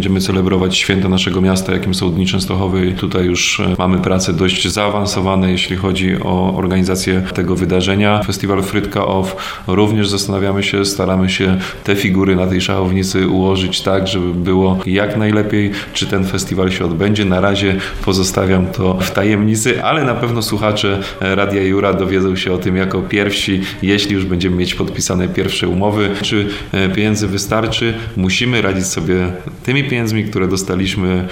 będziemy celebrować święto naszego miasta, jakim są Dni Częstochowy. Tutaj już mamy prace dość zaawansowane, jeśli chodzi o organizację tego wydarzenia. Festiwal Frytka Off również zastanawiamy się, staramy się te figury na tej szachownicy ułożyć tak, żeby było jak najlepiej. Czy ten festiwal się odbędzie? Na razie pozostawiam to w tajemnicy, ale na pewno słuchacze Radia Jura dowiedzą się o tym jako pierwsi, jeśli już będziemy mieć podpisane pierwsze umowy. Czy pieniędzy wystarczy? Musimy radzić sobie tymi pieniędzmi, które dostaliśmy